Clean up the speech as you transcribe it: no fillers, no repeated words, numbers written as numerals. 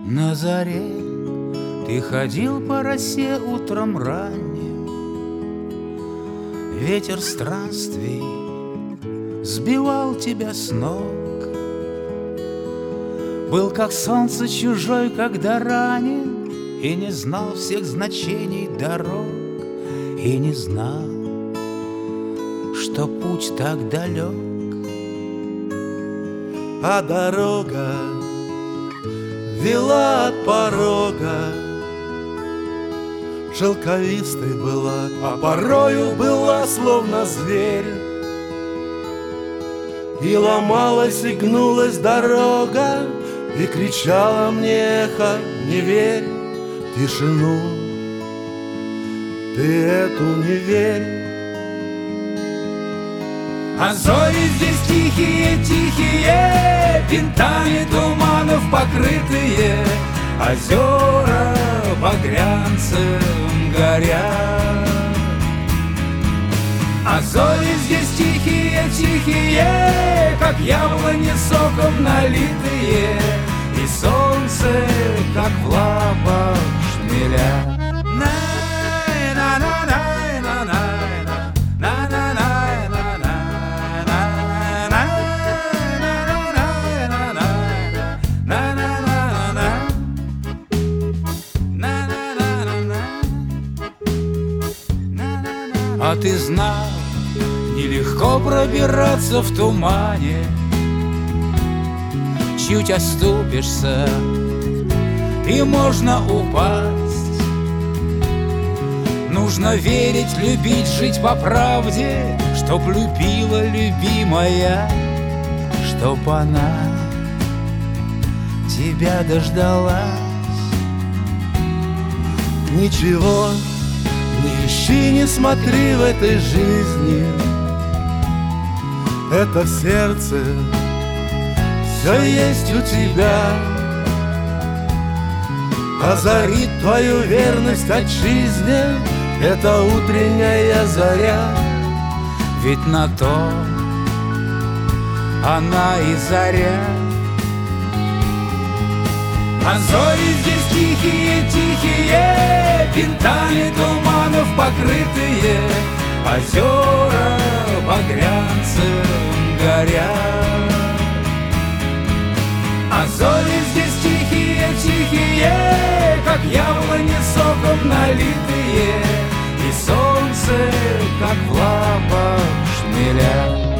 На заре ты ходил по росе утром ранним, ветер странствий сбивал тебя с ног. Был как солнце чужой, когда ранен, и не знал всех значений дорог, и не знал, что путь так далек. А дорога вела от порога, шелковистой была, а порою была словно зверь. И ломалась, и гнулась дорога, и кричала мне эхо: не верь в тишину, ты эту не верь. А зори здесь тихие-тихие, винтами туманов покрытые, озера багрянцем горят. А зори здесь тихие-тихие, как яблони соком налитые, и солнце, как в лапах шмеля. А ты знал, нелегко пробираться в тумане. Чуть оступишься, и можно упасть. Нужно верить, любить, жить по правде, чтоб любила любимая, чтоб она тебя дождалась. Ничего не ищи, не смотри в этой жизни, это в сердце все есть у тебя. Озарит твою верность отчизне эта утренняя заря. Ведь на то она и заря. А зори здесь тихие-тихие, винтами туманов покрытые, озера багрянцем горят. А зори здесь тихие-тихие, как яблони соком налитые, и солнце, как в лапах шмеля.